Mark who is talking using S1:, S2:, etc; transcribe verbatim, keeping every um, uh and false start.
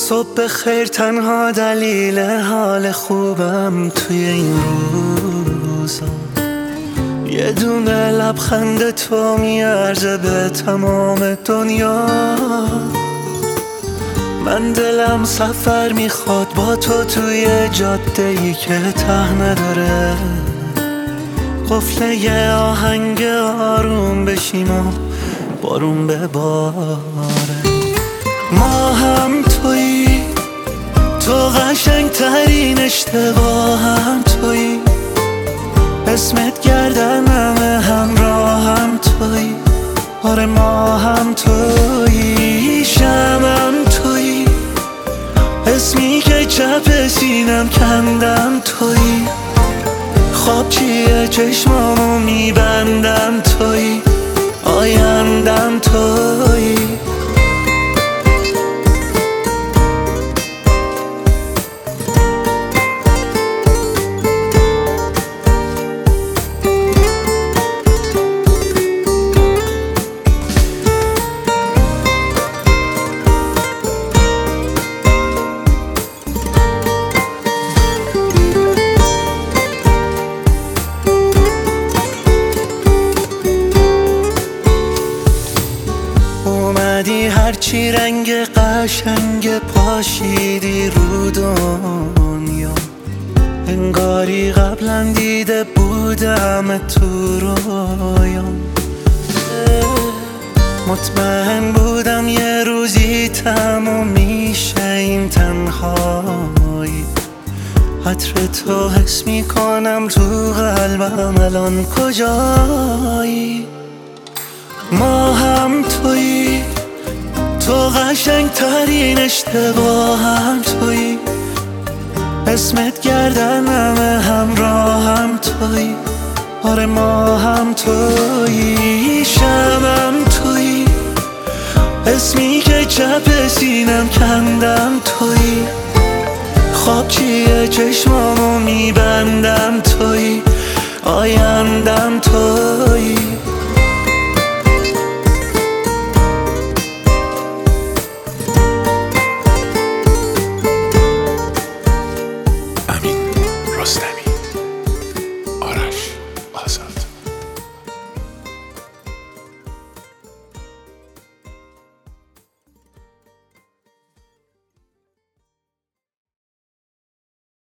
S1: صبح خیر تنها دلیل حال خوبم توی این روزا، یه دونه لبخند تو میارزه به تمام دنیا. من دلم سفر میخواد با تو توی جاده ای که ته نداره، قفله یه آهنگ آروم بشیم و بارون بباره. ما هم تویی، تو قشنگ ترین اشتباهم تویی، اسمت گردنم همراهم تویی. آره ما هم تویی، شمم تویی، اسمی که چپ سینم کندم تویی. خواب چیه چشمامو میبندم تویی، آیندم تویی. اومدی هرچی رنگ قشنگ پاشیدی رو دنیا، انگاری قبلا دیده بودم تو رویام. مطمئن بودم یه روزی تموم میشه این تنهایی، عطر تو حس میکنم تو قلبم الان کجایی. ما هم تویی، تو قشنگ ترین اشتباهم تویی، اسمت گردنم همراهم تویی. آره ما هم تویی، شمم تویی، اسمی که چپ سینم کندم تویی. خواب چیه چشمامو میبندم تویی، آیندم تویی.
S2: امین رستمی.